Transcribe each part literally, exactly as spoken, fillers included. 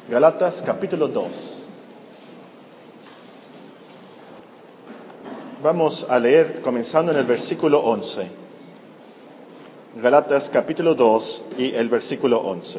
Gálatas capítulo dos. Vamos a leer comenzando en el versículo once. Gálatas capítulo dos y el versículo once.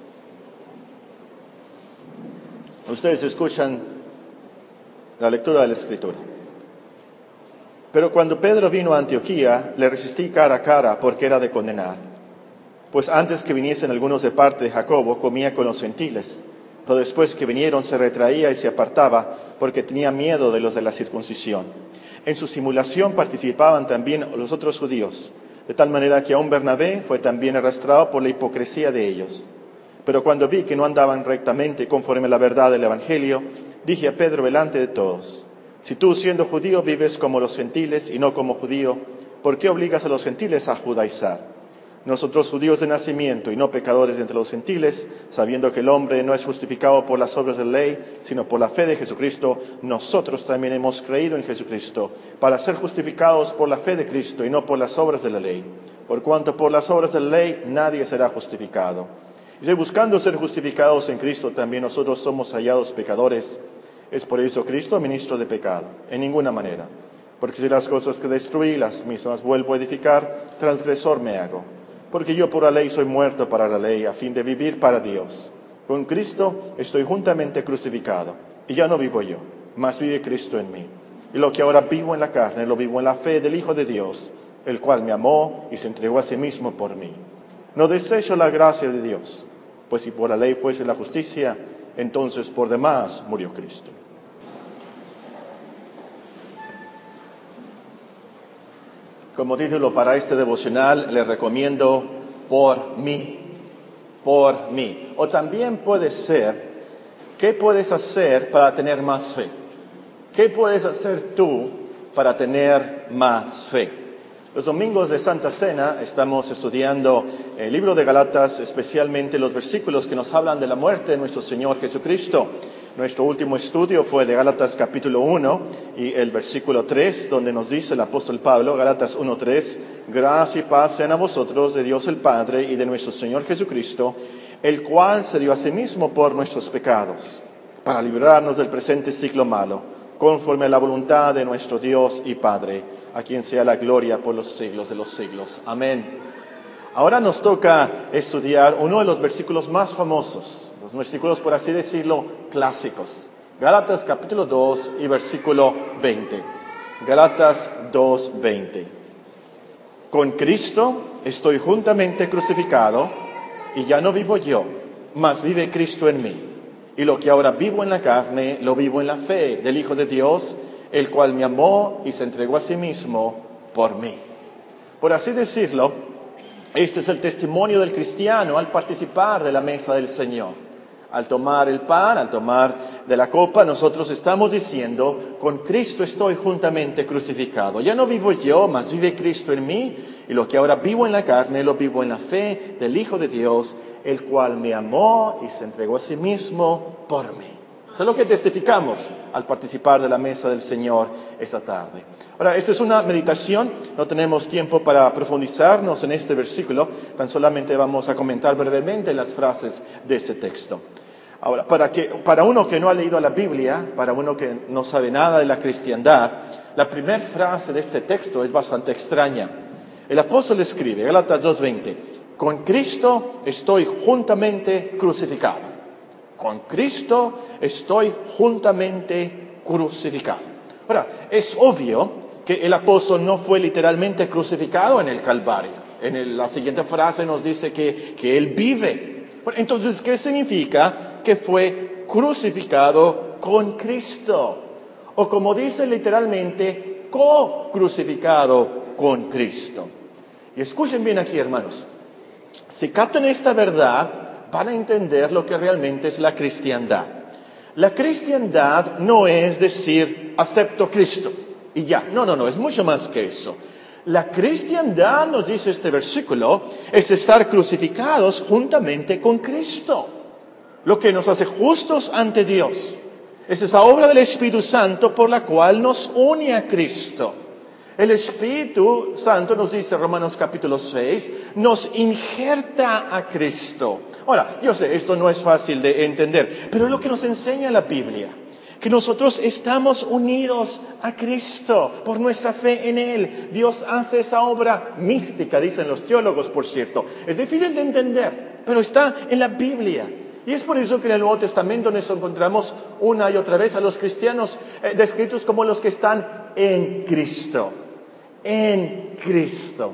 Ustedes escuchan la lectura de la Escritura. Pero cuando Pedro vino a Antioquía, le resistí cara a cara porque era de condenar. Pues antes que viniesen algunos de parte de Jacobo, comía con los gentiles. Pero después que vinieron se retraía y se apartaba porque tenía miedo de los de la circuncisión. En su simulación participaban también los otros judíos, de tal manera que aun Bernabé fue también arrastrado por la hipocresía de ellos. Pero cuando vi que no andaban rectamente conforme a la verdad del Evangelio, dije a Pedro delante de todos: si tú, siendo judío, vives como los gentiles y no como judío, ¿por qué obligas a los gentiles a judaizar? Nosotros, judíos de nacimiento y no pecadores entre los gentiles, sabiendo que el hombre no es justificado por las obras de la ley, sino por la fe de Jesucristo, nosotros también hemos creído en Jesucristo, para ser justificados por la fe de Cristo y no por las obras de la ley. Por cuanto por las obras de la ley nadie será justificado. Y si buscando ser justificados en Cristo también nosotros somos hallados pecadores, ¿es por eso Cristo ministro de pecado? En ninguna manera. Porque si las cosas que destruí, las mismas vuelvo a edificar, transgresor me hago. Porque yo por la ley soy muerto para la ley, a fin de vivir para Dios. Con Cristo estoy juntamente crucificado, y ya no vivo yo, mas vive Cristo en mí. Y lo que ahora vivo en la carne, lo vivo en la fe del Hijo de Dios, el cual me amó y se entregó a sí mismo por mí. No desecho la gracia de Dios, pues si por la ley fuese la justicia, entonces por demás murió Cristo. Como título para este devocional le recomiendo por mí, por mí. O también puede ser, ¿qué puedes hacer para tener más fe? ¿Qué puedes hacer tú para tener más fe? Los domingos de Santa Cena estamos estudiando el libro de Gálatas, especialmente los versículos que nos hablan de la muerte de nuestro Señor Jesucristo. Nuestro último estudio fue de Gálatas capítulo uno y el versículo tres, donde nos dice el apóstol Pablo, Gálatas uno tres, gracia y paz sean a vosotros de Dios el Padre y de nuestro Señor Jesucristo, el cual se dio a sí mismo por nuestros pecados, para librarnos del presente ciclo malo, conforme a la voluntad de nuestro Dios y Padre, a quien sea la gloria por los siglos de los siglos. Amén. Ahora nos toca estudiar uno de los versículos más famosos, los versículos, por así decirlo, clásicos. Gálatas capítulo dos y versículo veinte. Gálatas dos veinte. Con Cristo estoy juntamente crucificado, y ya no vivo yo, mas vive Cristo en mí. Y lo que ahora vivo en la carne, lo vivo en la fe del Hijo de Dios, el cual me amó y se entregó a sí mismo por mí. Por así decirlo, este es el testimonio del cristiano al participar de la mesa del Señor. Al tomar el pan, al tomar de la copa, nosotros estamos diciendo, con Cristo estoy juntamente crucificado. Ya no vivo yo, mas vive Cristo en mí, y lo que ahora vivo en la carne, lo vivo en la fe del Hijo de Dios, el cual me amó y se entregó a sí mismo por mí. Eso es lo que testificamos al participar de la mesa del Señor esta tarde. Ahora, esta es una meditación, no tenemos tiempo para profundizarnos en este versículo, tan solamente vamos a comentar brevemente las frases de ese texto. Ahora, para, que, para uno que no ha leído la Biblia, para uno que no sabe nada de la cristiandad, la primera frase de este texto es bastante extraña. El apóstol escribe, Gálatas dos veinte, con Cristo estoy juntamente crucificado. Con Cristo estoy juntamente crucificado. Ahora, es obvio que el apóstol no fue literalmente crucificado en el Calvario. En el, la siguiente frase nos dice que, que él vive. Entonces, ¿qué significa que fue crucificado con Cristo? O como dice literalmente, co-crucificado con Cristo. Y escuchen bien aquí, hermanos. Si captan esta verdad, van a entender lo que realmente es la cristiandad. La cristiandad no es decir, acepto a Cristo y ya. No, no, no, es mucho más que eso. La cristiandad, nos dice este versículo, es estar crucificados juntamente con Cristo. Lo que nos hace justos ante Dios. Es esa obra del Espíritu Santo por la cual nos une a Cristo. El Espíritu Santo, nos dice Romanos capítulo seis, nos injerta a Cristo. Ahora, yo sé, esto no es fácil de entender, pero es lo que nos enseña la Biblia. Que nosotros estamos unidos a Cristo por nuestra fe en Él. Dios hace esa obra mística, dicen los teólogos, por cierto. Es difícil de entender, pero está en la Biblia. Y es por eso que en el Nuevo Testamento nos encontramos una y otra vez a los cristianos eh, descritos como los que están en Cristo. En Cristo.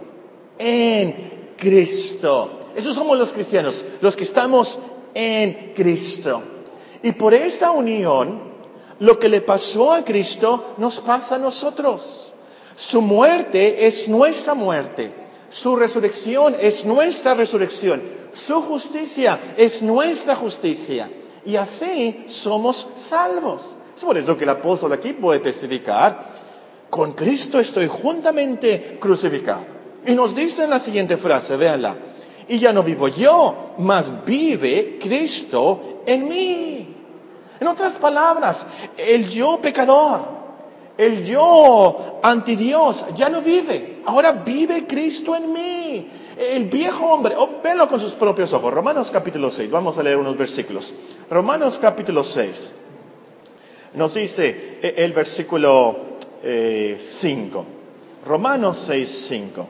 En Cristo. Esos somos los cristianos, los que estamos en Cristo. Y por esa unión, lo que le pasó a Cristo nos pasa a nosotros. Su muerte es nuestra muerte. Su resurrección es nuestra resurrección. Su justicia es nuestra justicia. Y así somos salvos. Es por eso que el apóstol aquí puede testificar: con Cristo estoy juntamente crucificado. Y nos dice en la siguiente frase, véanla: y ya no vivo yo, mas vive Cristo en mí. En otras palabras, el yo pecador, el yo antidios, ya no vive. Ahora vive Cristo en mí. El viejo hombre, oh, véanlo con sus propios ojos. Romanos capítulo seis, vamos a leer unos versículos. Romanos capítulo seis, nos dice el versículo eh, cinco. Romanos seis, cinco.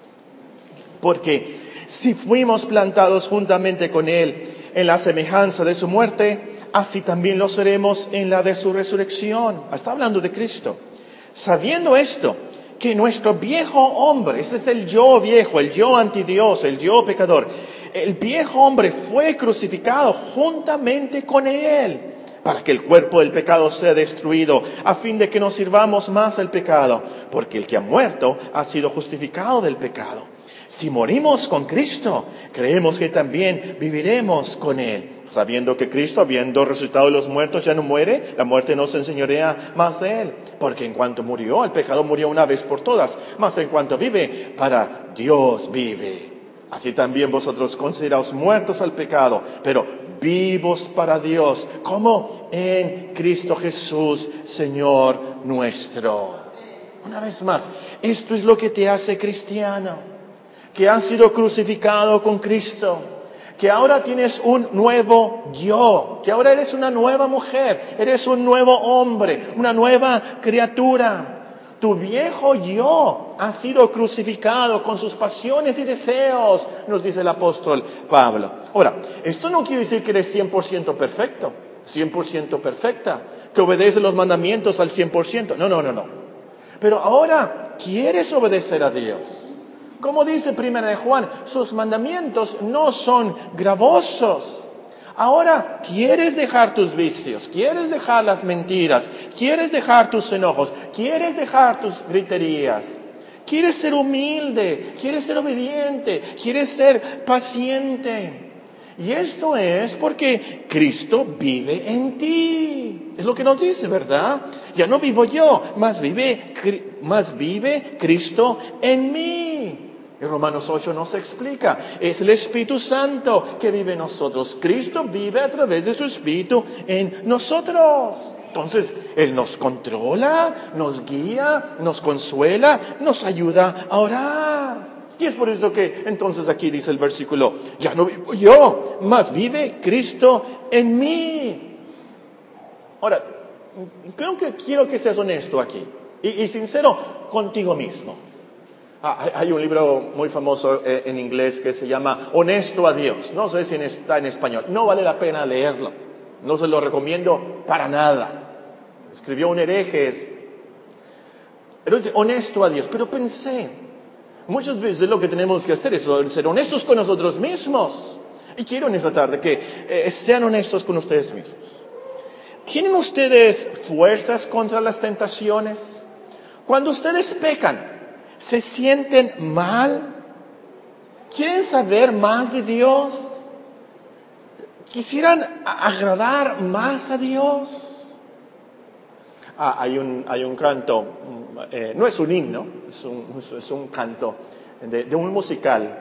Porque si fuimos plantados juntamente con Él en la semejanza de su muerte, así también lo seremos en la de su resurrección. Está hablando de Cristo. Sabiendo esto, que nuestro viejo hombre, ese es el yo viejo, el yo antidios, el yo pecador, el viejo hombre fue crucificado juntamente con Él, para que el cuerpo del pecado sea destruido, a fin de que no sirvamos más al pecado, porque el que ha muerto ha sido justificado del pecado. Si morimos con Cristo, creemos que también viviremos con Él, sabiendo que Cristo, habiendo resucitado de los muertos, ya no muere, la muerte no se enseñorea más de Él. Porque en cuanto murió, el pecado murió una vez por todas, mas en cuanto vive, para Dios vive. Así también vosotros consideraos muertos al pecado, pero vivos para Dios, como en Cristo Jesús, Señor nuestro. Una vez más, esto es lo que te hace cristiano. Que has sido crucificado con Cristo, que ahora tienes un nuevo yo, que ahora eres una nueva mujer, eres un nuevo hombre, una nueva criatura. Tu viejo yo ha sido crucificado con sus pasiones y deseos, nos dice el apóstol Pablo. Ahora, esto no quiere decir que eres cien por ciento perfecto, cien por ciento perfecta, que obedeces los mandamientos al cien por ciento. No, no, no, no. Pero ahora quieres obedecer a Dios. Como dice Primera de Juan, sus mandamientos no son gravosos. Ahora quieres dejar tus vicios, quieres dejar las mentiras, quieres dejar tus enojos, quieres dejar tus griterías. Quieres ser humilde, quieres ser obediente, quieres ser paciente. Y esto es porque Cristo vive en ti. Es lo que nos dice, ¿verdad? Ya no vivo yo, más vive, más vive Cristo en mí. En Romanos ocho nos explica, es el Espíritu Santo que vive en nosotros. Cristo vive a través de su Espíritu en nosotros. Entonces, Él nos controla, nos guía, nos consuela, nos ayuda a orar. Y es por eso que entonces aquí dice el versículo, ya no vivo yo, mas vive Cristo en mí. Ahora, creo que quiero que seas honesto aquí y, y sincero contigo mismo. Ah, hay un libro muy famoso eh, en inglés que se llama Honesto a Dios. No sé si está en español. No vale la pena leerlo. No se lo recomiendo para nada. Escribió un hereje. Pero es honesto a Dios. Pero pensé, muchas veces lo que tenemos que hacer es ser honestos con nosotros mismos. Y quiero en esta tarde que eh, sean honestos con ustedes mismos. ¿Tienen ustedes fuerzas contra las tentaciones? Cuando ustedes pecan, ¿se sienten mal? ¿Quieren saber más de Dios? ¿Quisieran agradar más a Dios? Ah, hay un, hay un canto, eh, no es un himno, es un, es un canto de, de un musical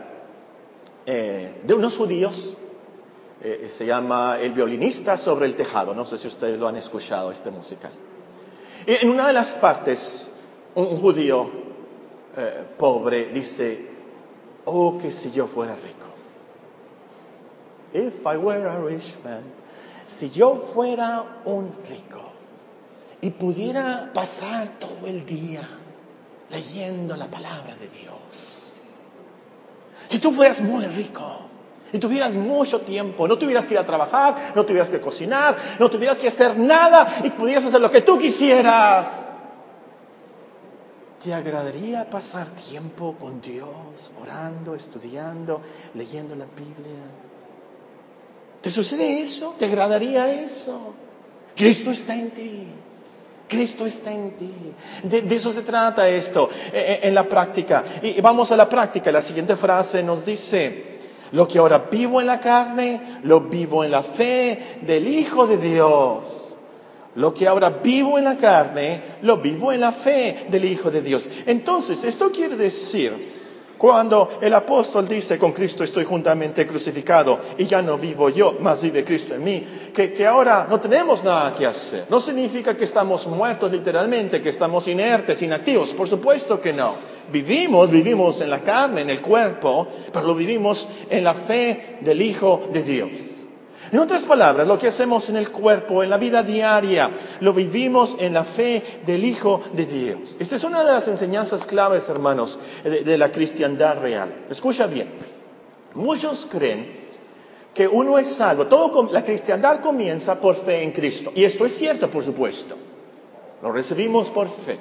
eh, de unos judíos. Eh, se llama El violinista sobre el tejado. No sé si ustedes lo han escuchado, este musical. Y en una de las partes, un, un judío Eh, pobre dice, oh, que si yo fuera rico. If I were a rich man. Si yo fuera un rico y pudiera pasar todo el día leyendo la palabra de Dios. Si tú fueras muy rico y tuvieras mucho tiempo, no tuvieras que ir a trabajar, no tuvieras que cocinar, no tuvieras que hacer nada y pudieras hacer lo que tú quisieras, ¿te agradaría pasar tiempo con Dios, orando, estudiando, leyendo la Biblia? ¿Te sucede eso? ¿Te agradaría eso? Cristo está en ti. Cristo está en ti. De, de eso se trata esto eh, en la práctica. Y vamos a la práctica. La siguiente frase nos dice: lo que ahora vivo en la carne, lo vivo en la fe del Hijo de Dios. Lo que ahora vivo en la carne, lo vivo en la fe del Hijo de Dios. Entonces, esto quiere decir, cuando el apóstol dice, con Cristo estoy juntamente crucificado y ya no vivo yo, mas vive Cristo en mí, que, que ahora no tenemos nada que hacer. No significa que estamos muertos literalmente, que estamos inertes, inactivos. Por supuesto que no. Vivimos, vivimos en la carne, en el cuerpo, pero lo vivimos en la fe del Hijo de Dios. En otras palabras, lo que hacemos en el cuerpo, en la vida diaria, lo vivimos en la fe del Hijo de Dios. Esta es una de las enseñanzas claves, hermanos, de, de la cristiandad real. Escucha bien. Muchos creen que uno es salvo. Todo, la cristiandad comienza por fe en Cristo. Y esto es cierto, por supuesto. Lo recibimos por fe.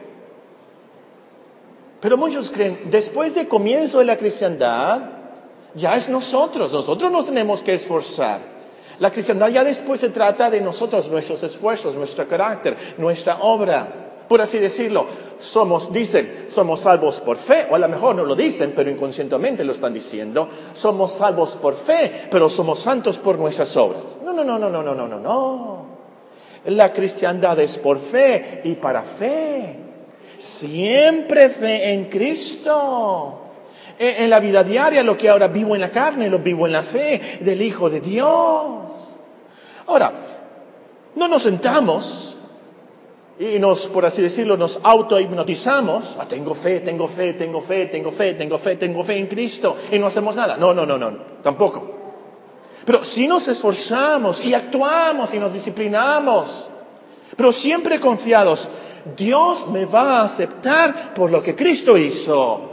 Pero muchos creen, después del comienzo de la cristiandad, ya es nosotros. Nosotros nos tenemos que esforzar. La cristiandad ya después se trata de nosotros, nuestros esfuerzos, nuestro carácter, nuestra obra. Por así decirlo, somos, dicen, somos salvos por fe, o a lo mejor no lo dicen, pero inconscientemente lo están diciendo. Somos salvos por fe, pero somos santos por nuestras obras. No, no, no, no, no, no, no, no, no. La cristiandad es por fe y para fe. Siempre fe en Cristo. En la vida diaria, lo que ahora vivo en la carne, lo vivo en la fe del Hijo de Dios. Ahora, no nos sentamos y nos, por así decirlo, nos auto-hipnotizamos. Ah, tengo fe, tengo fe, tengo fe, tengo fe, tengo fe, tengo fe en Cristo y no hacemos nada. No, no, no, no, tampoco. Pero si nos esforzamos y actuamos y nos disciplinamos, pero siempre confiados, Dios me va a aceptar por lo que Cristo hizo.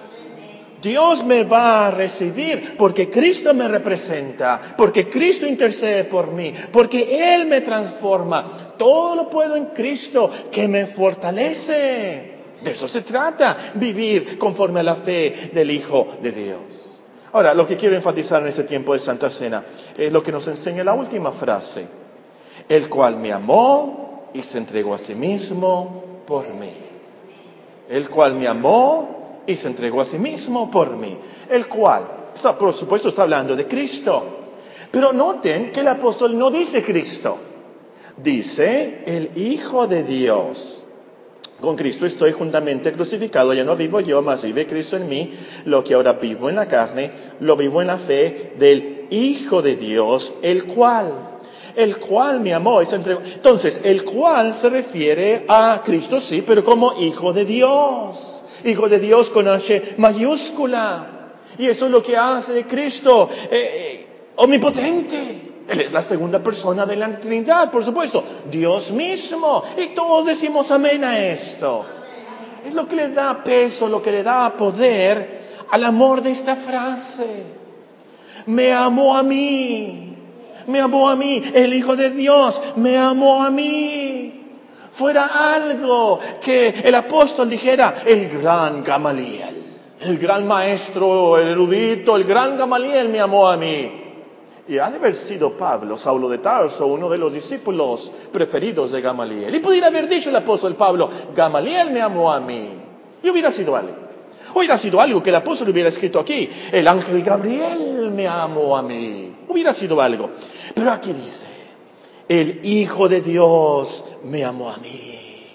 Dios me va a recibir porque Cristo me representa, porque Cristo intercede por mí, porque Él me transforma. Todo lo puedo en Cristo que me fortalece. De eso se trata, vivir conforme a la fe del Hijo de Dios. Ahora, lo que quiero enfatizar en este tiempo de Santa Cena es lo que nos enseña la última frase. El cual me amó y se entregó a sí mismo por mí. El cual me amó y se entregó a sí mismo por mí. El cual, por supuesto, está hablando de Cristo. Pero noten que el apóstol no dice Cristo. Dice el Hijo de Dios. Con Cristo estoy juntamente crucificado. Ya no vivo yo, mas vive Cristo en mí. Lo que ahora vivo en la carne, lo vivo en la fe del Hijo de Dios, el cual... El cual me amó y se entregó. Entonces, el cual se refiere a Cristo, sí, pero como Hijo de Dios. Hijo de Dios con H mayúscula. Y esto es lo que hace de Cristo eh, eh, omnipotente. Él es la segunda persona de la Trinidad, por supuesto. Dios mismo. Y todos decimos amén a esto. Es lo que le da peso, lo que le da poder al amor de esta frase. Me amó a mí. Me amó a mí. El Hijo de Dios me amó a mí. Fuera algo que el apóstol dijera, el gran Gamaliel, el gran maestro, el erudito, el gran Gamaliel me amó a mí. Y ha de haber sido Pablo, Saulo de Tarso, uno de los discípulos preferidos de Gamaliel. Y pudiera haber dicho el apóstol Pablo, Gamaliel me amó a mí. Y hubiera sido algo. Hubiera sido algo que el apóstol hubiera escrito aquí, el ángel Gabriel me amó a mí. Hubiera sido algo. Pero aquí dice, el Hijo de Dios me amó a mí.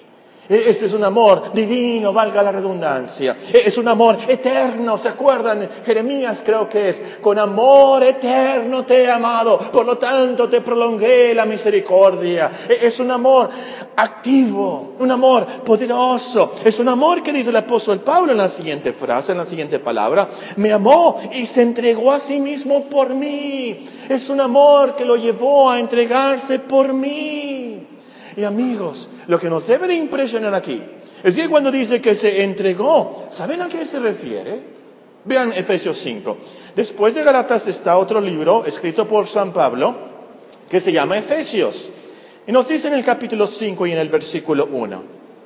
Este es un amor divino, valga la redundancia. Es un amor eterno, ¿se acuerdan? Jeremías creo que es, con amor eterno te he amado, por lo tanto te prolongué la misericordia. Es un amor activo, un amor poderoso. Es un amor que dice el apóstol Pablo en la siguiente frase, en la siguiente palabra. Me amó y se entregó a sí mismo por mí. Es un amor que lo llevó a entregarse por mí. Y amigos, lo que nos debe de impresionar aquí es que cuando dice que se entregó, ¿saben a qué se refiere? Vean Efesios cinco. Después de Gálatas está otro libro escrito por San Pablo que se llama Efesios. Y nos dice en el capítulo cinco y en el versículo uno.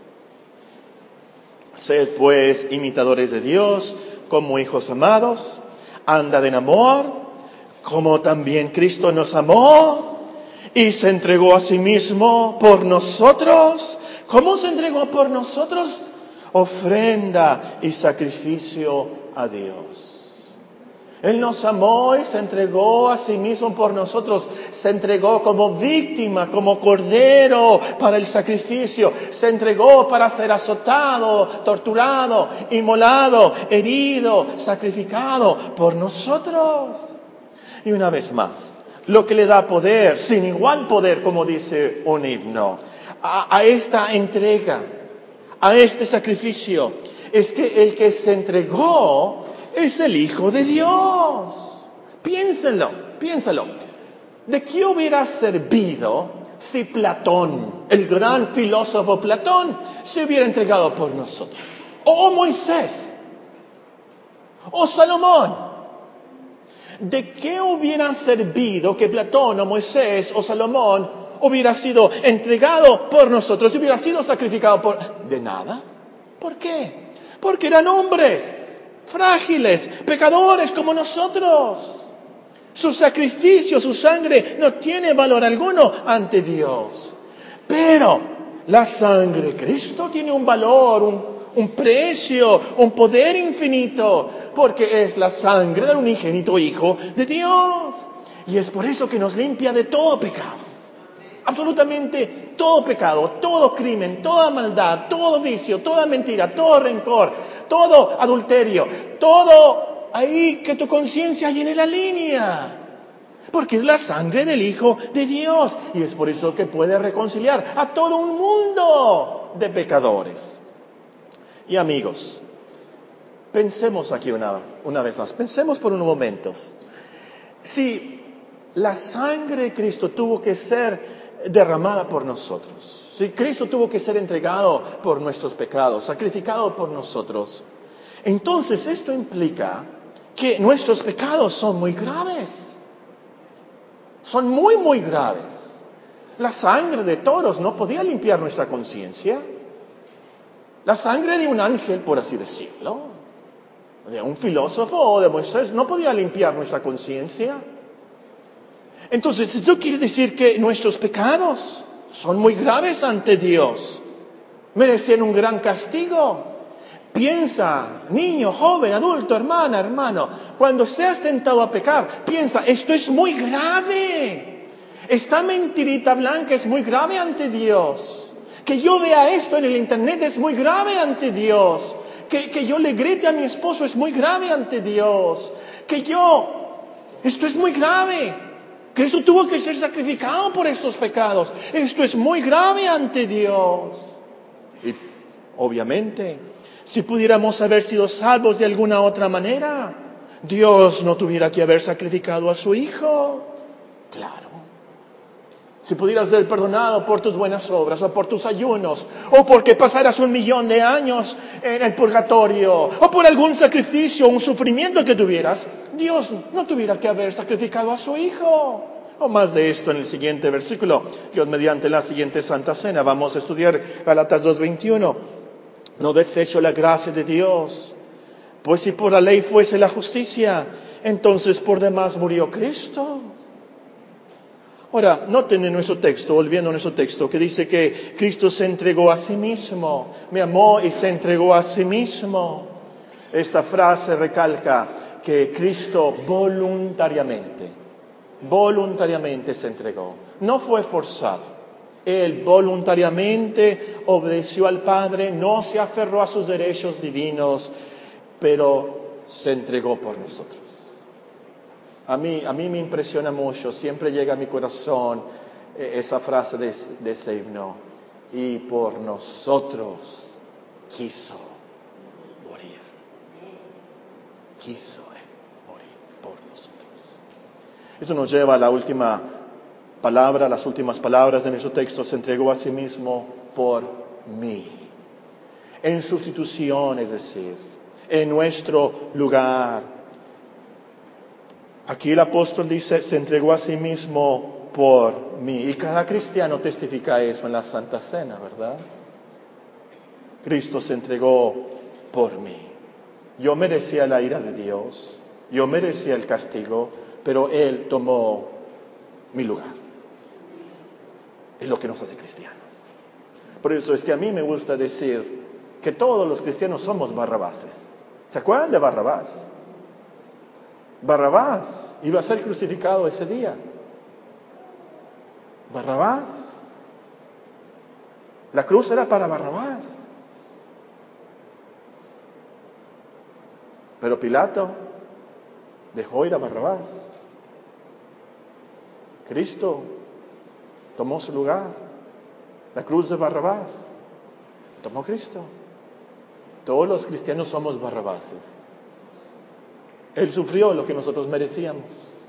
Sed pues imitadores de Dios como hijos amados, andad en amor, como también Cristo nos amó y se entregó a sí mismo por nosotros. ¿Cómo se entregó por nosotros? Ofrenda y sacrificio a Dios. Él nos amó y se entregó a sí mismo por nosotros. Se entregó como víctima, como cordero para el sacrificio. Se entregó para ser azotado, torturado, inmolado, herido, sacrificado por nosotros. Y una vez más, lo que le da poder, sin igual poder, como dice un himno, a, a esta entrega, a este sacrificio, es que el que se entregó es el Hijo de Dios. Piénsenlo, piénsenlo. ¿De qué hubiera servido si Platón, el gran filósofo Platón, se hubiera entregado por nosotros? O Moisés, o Salomón. ¿De qué hubiera servido que Platón o Moisés o Salomón hubiera sido entregado por nosotros, hubiera sido sacrificado por... De nada. ¿Por qué? Porque eran hombres frágiles, pecadores como nosotros. Su sacrificio, su sangre no tiene valor alguno ante Dios. Pero la sangre de Cristo tiene un valor, un, un precio, un poder infinito, porque es la sangre del unigénito Hijo de Dios. Y es por eso que nos limpia de todo pecado. Absolutamente todo pecado, todo crimen, toda maldad, todo vicio, toda mentira, todo rencor, todo adulterio, todo ahí que tu conciencia llene la línea. Porque es la sangre del Hijo de Dios. Y es por eso que puede reconciliar a todo un mundo de pecadores. Y amigos, pensemos aquí una, una vez más, pensemos por unos momentos. Si la sangre de Cristo tuvo que ser derramada por nosotros, si Cristo tuvo que ser entregado por nuestros pecados, sacrificado por nosotros, entonces esto implica que nuestros pecados son muy graves. Son muy, muy graves. La sangre de toros no podía limpiar nuestra conciencia. La sangre de un ángel, por así decirlo, de un filósofo o de Moisés, no podía limpiar nuestra conciencia. Entonces, esto quiere decir que nuestros pecados son muy graves ante Dios. Merecen un gran castigo. Piensa, niño, joven, adulto, hermana, hermano, cuando seas tentado a pecar, piensa, esto es muy grave. Esta mentirita blanca es muy grave ante Dios. Que yo vea esto en el internet es muy grave ante Dios. Que, que yo le grite a mi esposo es muy grave ante Dios. Que yo, esto es muy grave. Cristo tuvo que ser sacrificado por estos pecados. Esto es muy grave ante Dios. Y obviamente, si pudiéramos haber sido salvos de alguna otra manera, Dios no tuviera que haber sacrificado a su Hijo. Claro. Si pudieras ser perdonado por tus buenas obras, o por tus ayunos, o porque pasaras un millón de años en el purgatorio, o por algún sacrificio, un sufrimiento que tuvieras, Dios no tuviera que haber sacrificado a su Hijo. O más de esto en el siguiente versículo, Dios mediante la siguiente Santa Cena, vamos a estudiar Gálatas dos veintiuno. No desecho la gracia de Dios, pues si por la ley fuese la justicia, entonces por demás murió Cristo. Ahora, noten en nuestro texto, volviendo a nuestro texto, que dice que Cristo se entregó a sí mismo, me amó y se entregó a sí mismo. Esta frase recalca que Cristo voluntariamente, voluntariamente se entregó. No fue forzado, Él voluntariamente obedeció al Padre, no se aferró a sus derechos divinos, pero se entregó por nosotros. A mí, a mí me impresiona mucho, siempre llega a mi corazón esa frase de, de ese himno: y por nosotros quiso morir. Quiso morir por nosotros. Eso nos lleva a la última palabra, las últimas palabras de nuestro texto: se entregó a sí mismo por mí. En sustitución, es decir, en nuestro lugar. Aquí el apóstol dice, se entregó a sí mismo por mí. Y cada cristiano testifica eso en la Santa Cena, ¿verdad? Cristo se entregó por mí. Yo merecía la ira de Dios, yo merecía el castigo, pero Él tomó mi lugar. Es lo que nos hace cristianos. Por eso es que a mí me gusta decir que todos los cristianos somos Barrabases. ¿Se acuerdan de Barrabás? Barrabás iba a ser crucificado ese día. Barrabás. La cruz era para Barrabás. Pero Pilato dejó ir a Barrabás. Cristo tomó su lugar. La cruz de Barrabás tomó Cristo. Todos los cristianos somos Barrabases. Él sufrió lo que nosotros merecíamos.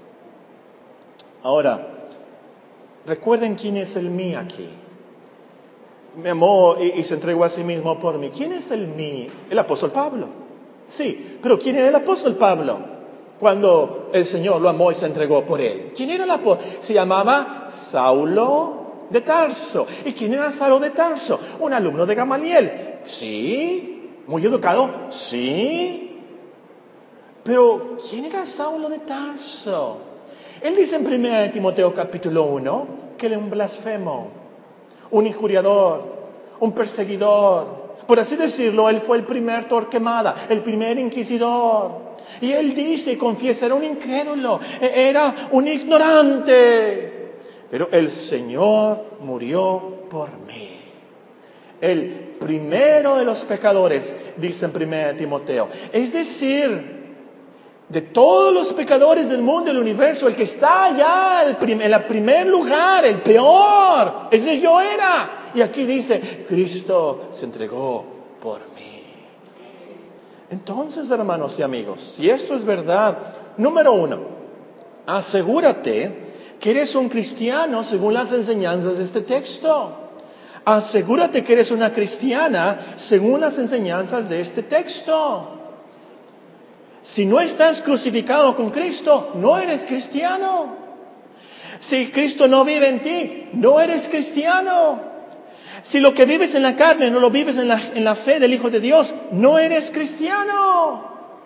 Ahora, recuerden quién es el mí aquí. Me amó y, y se entregó a sí mismo por mí. ¿Quién es el mí? El apóstol Pablo. Sí, pero ¿quién era el apóstol Pablo cuando el Señor lo amó y se entregó por él? ¿Quién era el apóstol? Se llamaba Saulo de Tarso. ¿Y quién era Saulo de Tarso? Un alumno de Gamaliel. Sí. ¿Muy educado? Sí. Pero, ¿quién era Saulo de Tarso? Él dice en primera de Timoteo capítulo uno que él era un blasfemo, un injuriador, un perseguidor. Por así decirlo, él fue el primer Torquemada, el primer inquisidor. Y él dice, confiesa, era un incrédulo, era un ignorante. Pero el Señor murió por mí. El primero de los pecadores, dice en primera de Timoteo. Es decir, de todos los pecadores del mundo, del universo, el que está allá el prim- en el primer lugar, el peor, ese yo era. Y aquí dice, Cristo se entregó por mí. Entonces, hermanos y amigos, si esto es verdad, número uno, asegúrate que eres un cristiano según las enseñanzas de este texto. Asegúrate que eres una cristiana según las enseñanzas de este texto. Si no estás crucificado con Cristo, no eres cristiano. Si Cristo no vive en ti, no eres cristiano. Si lo que vives en la carne no lo vives en la, en la fe del Hijo de Dios, no eres cristiano.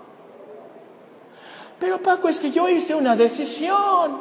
Pero Paco, es que yo hice una decisión.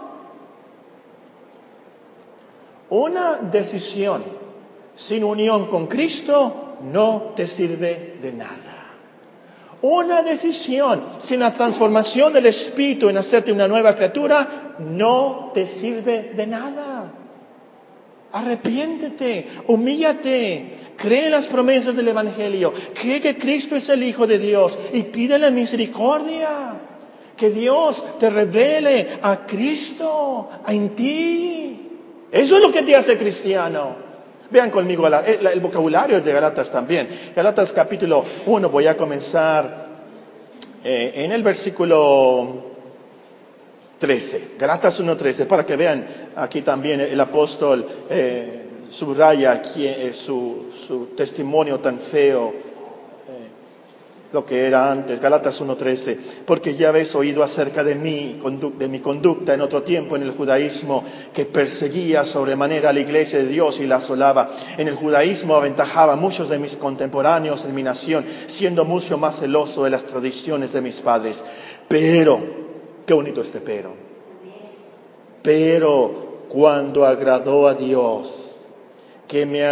Una decisión sin unión con Cristo no te sirve de nada. Una decisión sin la transformación del Espíritu en hacerte una nueva criatura no te sirve de nada. Arrepiéntete, humíllate, cree en las promesas del Evangelio, cree que Cristo es el Hijo de Dios y pídele misericordia. Que Dios te revele a Cristo en ti. Eso es lo que te hace cristiano. Vean conmigo, la, el, el vocabulario es de Gálatas también. Gálatas capítulo uno, voy a comenzar eh, en el versículo trece. Gálatas uno trece, para que vean aquí también el apóstol eh, subraya aquí eh, su, su testimonio tan feo, eh, lo que era antes. Gálatas uno trece, porque ya habéis oído acerca de mí, de mi conducta en otro tiempo en el judaísmo, que perseguía sobremanera a la iglesia de Dios y la asolaba. En el judaísmo aventajaba a muchos de mis contemporáneos en mi nación, siendo mucho más celoso de las tradiciones de mis padres. Pero, qué bonito este pero. Pero cuando agradó a Dios, que me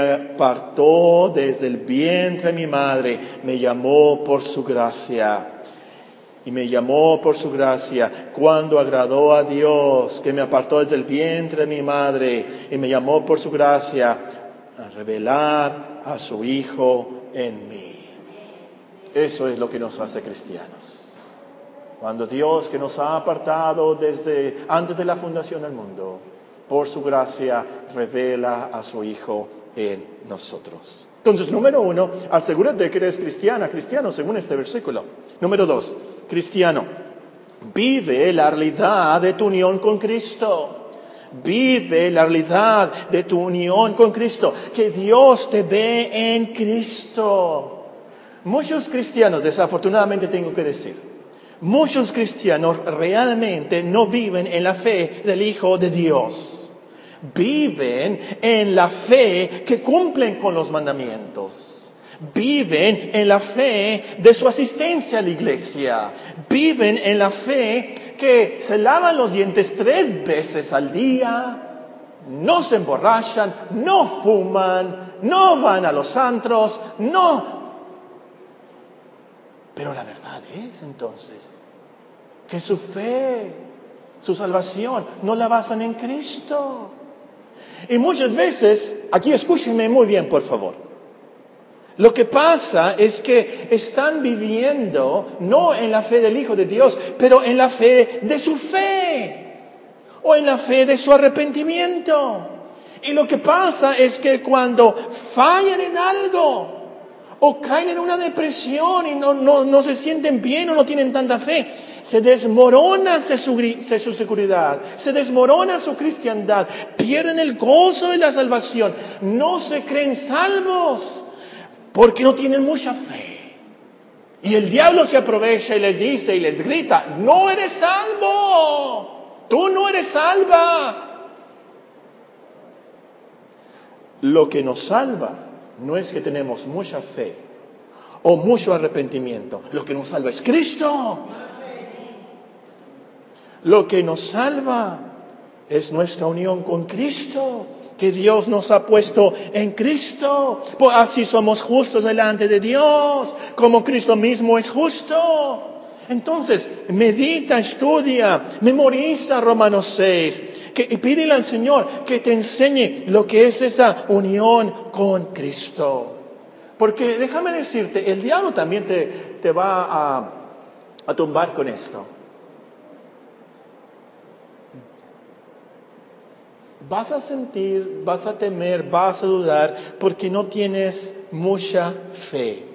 apartó desde el vientre de mi madre, me llamó por su gracia y me llamó por su gracia cuando agradó a Dios, que me apartó desde el vientre de mi madre y me llamó por su gracia a revelar a su Hijo en mí. Eso es lo que nos hace cristianos. Cuando Dios, que nos ha apartado desde antes de la fundación del mundo, por su gracia revela a su Hijo en nosotros. Entonces, número uno, asegúrate que eres cristiana, cristiano, según este versículo. Número dos, cristiano, vive la realidad de tu unión con Cristo. Vive la realidad de tu unión con Cristo. Que Dios te ve en Cristo. Muchos cristianos, desafortunadamente tengo que decir, muchos cristianos realmente no viven en la fe del Hijo de Dios. Viven en la fe que cumplen con los mandamientos. Viven en la fe de su asistencia a la iglesia. Viven en la fe que se lavan los dientes tres veces al día, no se emborrachan, no fuman, no van a los antros, no. Pero la verdad es entonces que su fe, su salvación, no la basan en Cristo. Y muchas veces, aquí escúchenme muy bien, por favor. Lo que pasa es que están viviendo no en la fe del Hijo de Dios, pero en la fe de su fe, o en la fe de su arrepentimiento. Y lo que pasa es que cuando fallan en algo, o caen en una depresión y no, no, no se sienten bien o no tienen tanta fe, se desmorona su, su seguridad, se desmorona su cristiandad, pierden el gozo de la salvación, no se creen salvos porque no tienen mucha fe. Y el diablo se aprovecha y les dice y les grita: no eres salvo, tú no eres salva. Lo que nos salva no es que tenemos mucha fe o mucho arrepentimiento. Lo que nos salva es Cristo. Lo que nos salva es nuestra unión con Cristo, que Dios nos ha puesto en Cristo. Pues así somos justos delante de Dios, como Cristo mismo es justo. Entonces, medita, estudia, memoriza Romanos seis, que, y pídele al Señor que te enseñe lo que es esa unión con Cristo. Porque déjame decirte, el diablo también te, te va a, a tumbar con esto. Vas a sentir, vas a temer, vas a dudar porque no tienes mucha fe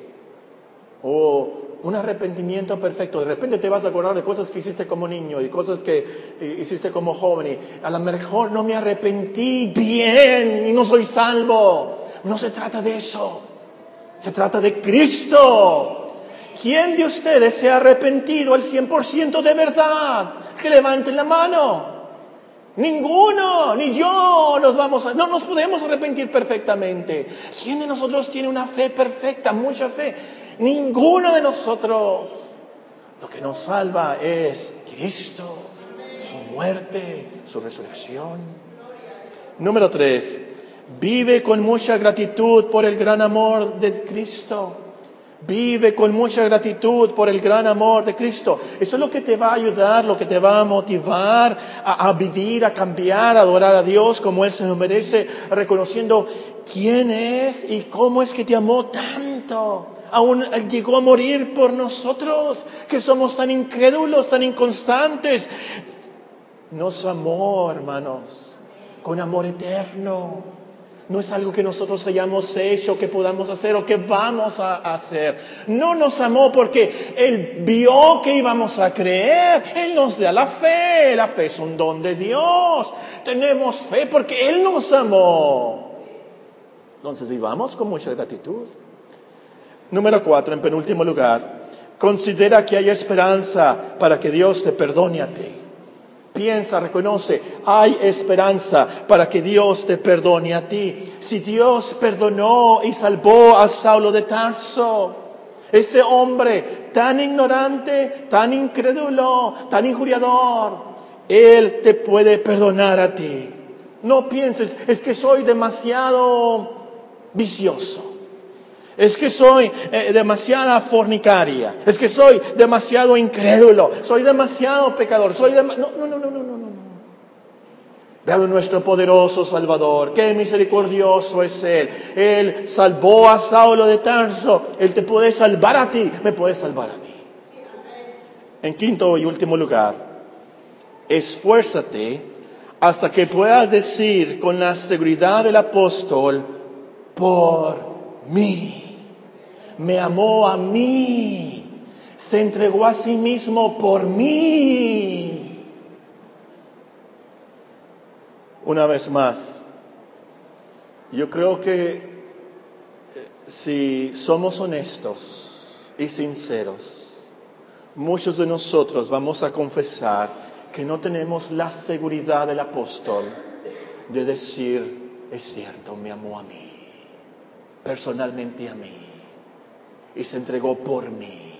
o un arrepentimiento perfecto. De repente te vas a acordar de cosas que hiciste como niño y cosas que hiciste como joven y a lo mejor no me arrepentí bien y no soy salvo. No se trata de eso, se trata de Cristo. ¿Quién de ustedes se ha arrepentido al cien por ciento de verdad? Que levanten la mano. Ninguno, ni yo nos vamos a, no nos podemos arrepentir perfectamente. ¿Quién de nosotros tiene una fe perfecta, mucha fe? Ninguno de nosotros. Lo que nos salva es Cristo, su muerte, su resurrección. Número tres, vive con mucha gratitud por el gran amor de Cristo. Vive con mucha gratitud por el gran amor de Cristo. Eso es lo que te va a ayudar, lo que te va a motivar a, a vivir, a cambiar, a adorar a Dios como Él se lo merece, reconociendo quién es y cómo es que te amó tanto. Aún llegó a morir por nosotros, que somos tan incrédulos, tan inconstantes. Nos amó, hermanos, con amor eterno. No es algo que nosotros hayamos hecho, que podamos hacer o que vamos a hacer. No nos amó porque Él vio que íbamos a creer. Él nos da la fe. La fe es un don de Dios. Tenemos fe porque Él nos amó. Entonces vivamos con mucha gratitud. Número cuatro, en penúltimo lugar, considera que hay esperanza para que Dios te perdone a ti. Piensa, reconoce, hay esperanza para que Dios te perdone a ti. Si Dios perdonó y salvó a Saulo de Tarso, ese hombre tan ignorante, tan incrédulo, tan injuriador, Él te puede perdonar a ti. No pienses, es que soy demasiado vicioso. Es que soy eh, demasiada fornicaria. Es que soy demasiado incrédulo. Soy demasiado pecador. Soy dem- no, no, no, no, no, no, no. Vean nuestro poderoso Salvador. Qué misericordioso es Él. Él salvó a Saulo de Tarso. Él te puede salvar a ti. Me puede salvar a mí. En quinto y último lugar, esfuérzate hasta que puedas decir con la seguridad del apóstol, por mí. Me amó a mí, se entregó a sí mismo por mí. Una vez más, yo creo que si somos honestos y sinceros, muchos de nosotros vamos a confesar que no tenemos la seguridad del apóstol de decir, es cierto, me amó a mí, personalmente a mí. Y se entregó por mí.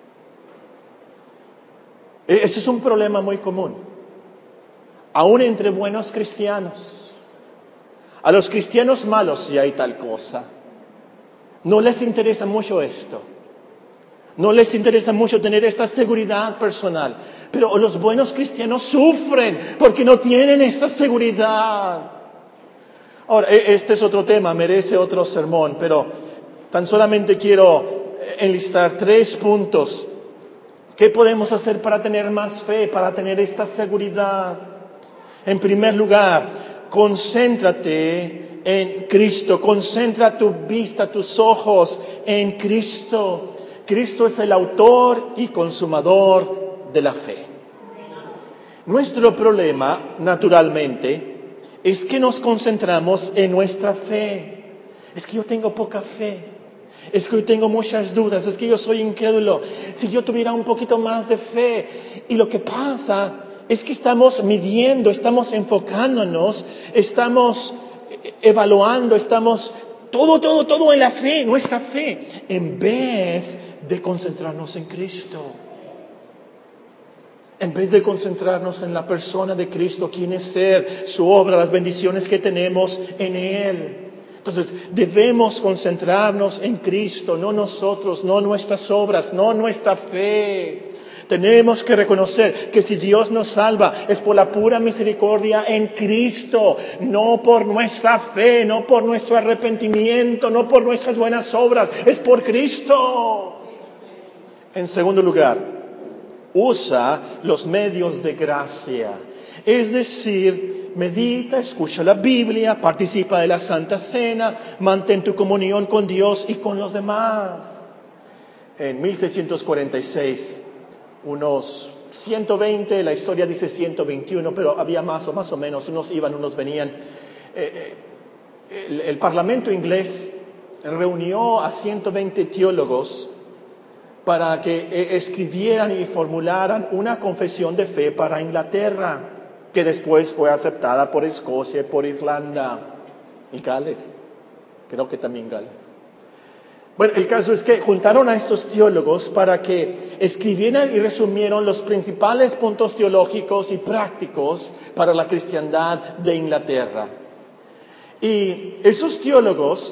Ese es un problema muy común. Aún entre buenos cristianos. A los cristianos malos si hay tal cosa. No les interesa mucho esto. No les interesa mucho tener esta seguridad personal. Pero los buenos cristianos sufren porque no tienen esta seguridad. Ahora, este es otro tema, merece otro sermón, pero tan solamente quiero enlistar tres puntos. ¿Qué podemos hacer para tener más fe, para tener esta seguridad? En primer lugar, concéntrate en Cristo. Concentra tu vista, tus ojos en Cristo. Cristo es el autor y consumador de la fe. Nuestro problema, naturalmente, es que nos concentramos en nuestra fe. Es que yo tengo poca fe. Es que yo tengo muchas dudas, es que yo soy incrédulo. Si yo tuviera un poquito más de fe. Y lo que pasa es que estamos midiendo, estamos enfocándonos, estamos evaluando, estamos todo, todo, todo en la fe, nuestra fe, en vez de concentrarnos en Cristo. En vez de concentrarnos en la persona de Cristo, quién es Él, su obra, las bendiciones que tenemos en Él. Entonces, debemos concentrarnos en Cristo, no nosotros, no nuestras obras, no nuestra fe. Tenemos que reconocer que si Dios nos salva es por la pura misericordia en Cristo, no por nuestra fe, no por nuestro arrepentimiento, no por nuestras buenas obras, es por Cristo. En segundo lugar, usa los medios de gracia, es decir, medita, escucha la Biblia, participa de la Santa Cena, mantén tu comunión con Dios y con los demás. En mil seiscientos cuarenta y seis, unos ciento veinte, la historia dice ciento veintiuno, pero había más o más o menos, unos iban, unos venían. Eh, el, el Parlamento inglés reunió a ciento veinte teólogos para que escribieran y formularan una confesión de fe para Inglaterra, que después fue aceptada por Escocia, por Irlanda y Gales. Creo que también Gales. Bueno, el caso es que juntaron a estos teólogos para que escribieran y resumieran los principales puntos teológicos y prácticos para la cristiandad de Inglaterra. Y esos teólogos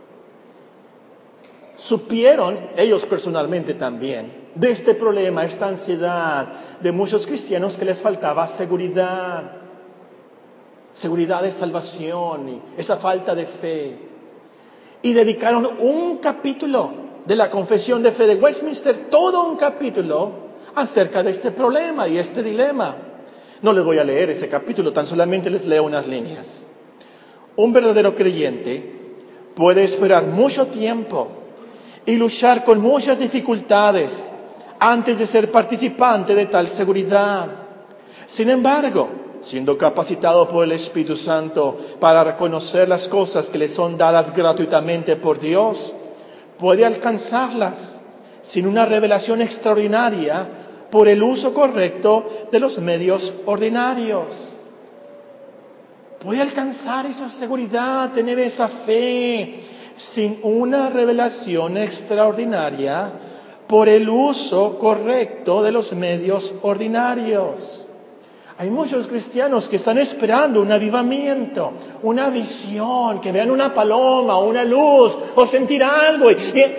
supieron, ellos personalmente también, de este problema, esta ansiedad de muchos cristianos que les faltaba seguridad, seguridad de salvación y esa falta de fe. Y dedicaron un capítulo de la Confesión de Fe de Westminster, todo un capítulo acerca de este problema y este dilema. No les voy a leer ese capítulo, tan solamente les leo unas líneas. Un verdadero creyente puede esperar mucho tiempo y luchar con muchas dificultades antes de ser participante de tal seguridad. Sin embargo, siendo capacitado por el Espíritu Santo para reconocer las cosas que le son dadas gratuitamente por Dios, puede alcanzarlas sin una revelación extraordinaria por el uso correcto de los medios ordinarios. Puede alcanzar esa seguridad, tener esa fe, sin una revelación extraordinaria por el uso correcto de los medios ordinarios. Hay muchos cristianos que están esperando un avivamiento, una visión, que vean una paloma, una luz, o sentir algo. Y, y,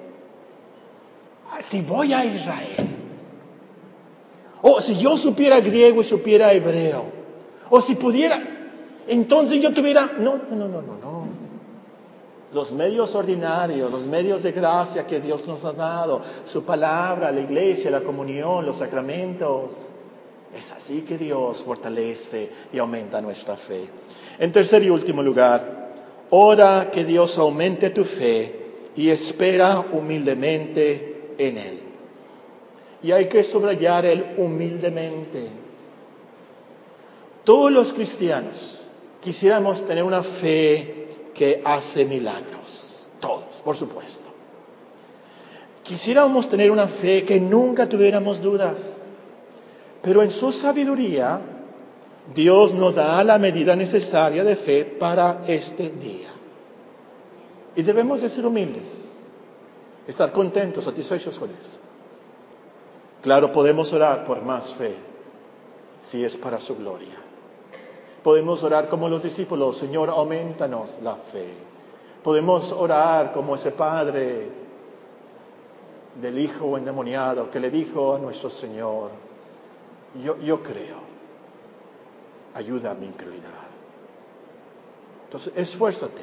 si voy a Israel, o si yo supiera griego y supiera hebreo, o si pudiera, entonces yo tuviera... No, no, no, no, no. Los medios ordinarios, los medios de gracia que Dios nos ha dado, su palabra, la iglesia, la comunión, los sacramentos. Es así que Dios fortalece y aumenta nuestra fe. En tercer y último lugar, ora que Dios aumente tu fe y espera humildemente en Él. Y hay que subrayar el humildemente. Todos los cristianos quisiéramos tener una fe que hace milagros. Todos, por supuesto. Quisiéramos tener una fe que nunca tuviéramos dudas. Pero en su sabiduría, Dios nos da la medida necesaria de fe para este día. Y debemos de ser humildes, estar contentos, satisfechos con eso. Claro, podemos orar por más fe, si es para su gloria. Podemos orar como los discípulos, Señor, aumentanos la fe. Podemos orar como ese padre del hijo endemoniado que le dijo a nuestro Señor, Yo, yo creo, ayuda a mi incredulidad. Entonces, esfuérzate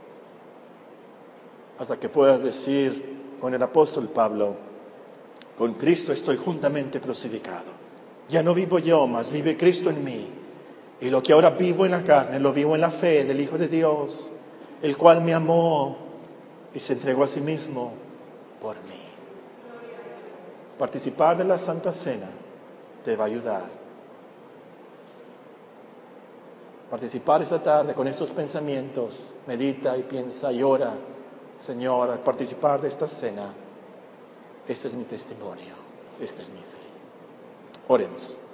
hasta que puedas decir con el apóstol Pablo, con Cristo estoy juntamente crucificado. Ya no vivo yo, mas vive Cristo en mí. Y lo que ahora vivo en la carne, lo vivo en la fe del Hijo de Dios, el cual me amó y se entregó a sí mismo por mí. Participar de la Santa Cena te va a ayudar. Participar esta tarde con estos pensamientos, medita y piensa y ora, Señor, al participar de esta cena, este es mi testimonio, esta es mi fe. Oremos.